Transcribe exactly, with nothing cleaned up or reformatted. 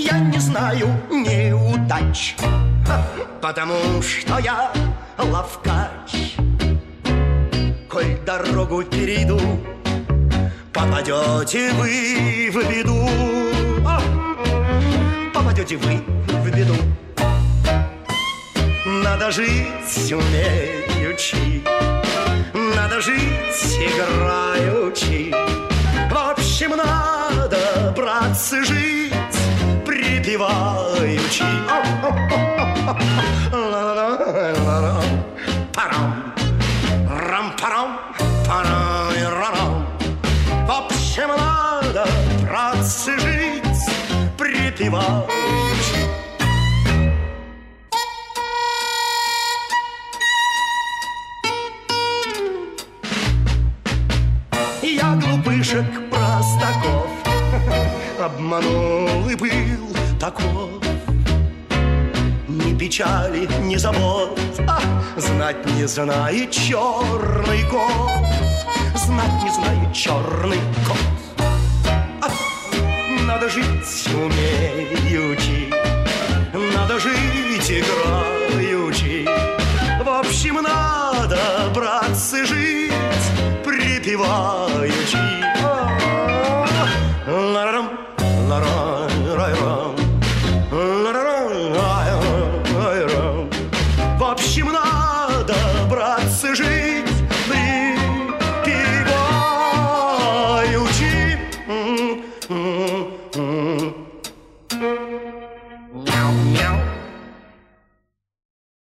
я не знаю неудач, потому что я ловкач. Коль дорогу перейду, попадете вы в беду. О, попадете вы в беду. Надо жить умеючи, надо жить играючи. В общем, надо, братцы, жить припеваючи. Парам, рам-парам, парам-рам. В общем, надо, братцы, жить припеваючи. Я глупышек простаков обманул и был таков. Ни печали, ни забот, а знать не знает черный кот. Знать не знает черный кот. А, надо жить умеючи, надо жить играючи. В общем, надо, братцы, жить припеваючи. Ла-рам, ла-рам, ла-рам, ла-рам, ла-рам. В общем, надо